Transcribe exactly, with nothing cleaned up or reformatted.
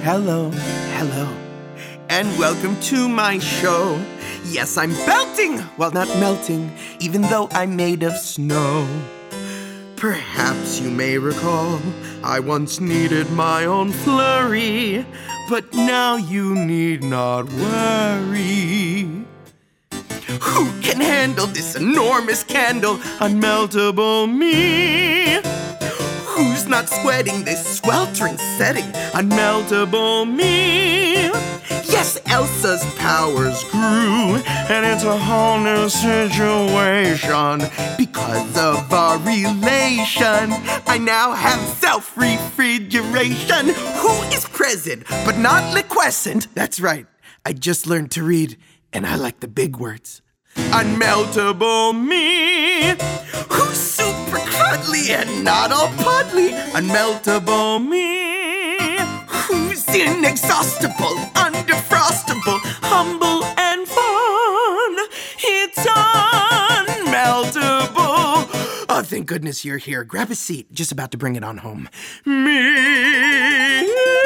Hello, hello, and welcome to my show. Yes, I'm belting, well, not melting, even though I'm made of snow. Perhaps you may recall, I once needed my own flurry, but now you need not worry. Who can handle this enormous candle, unmeltable me? Who's not sweating this sweltering setting, unmeltable me? Yes, Elsa's powers grew, and it's a whole new situation. Because of our relation, I now have self-refrigeration. Who is present, but not liquescent? That's right, I just learned to read, and I like the big words. Unmeltable me, who's super cuddly and not all puddly. Unmeltable me, who's inexhaustible, undefrostable, humble and fun. It's unmeltable. Oh, thank goodness you're here. Grab a seat. Just about to bring it on home. Me.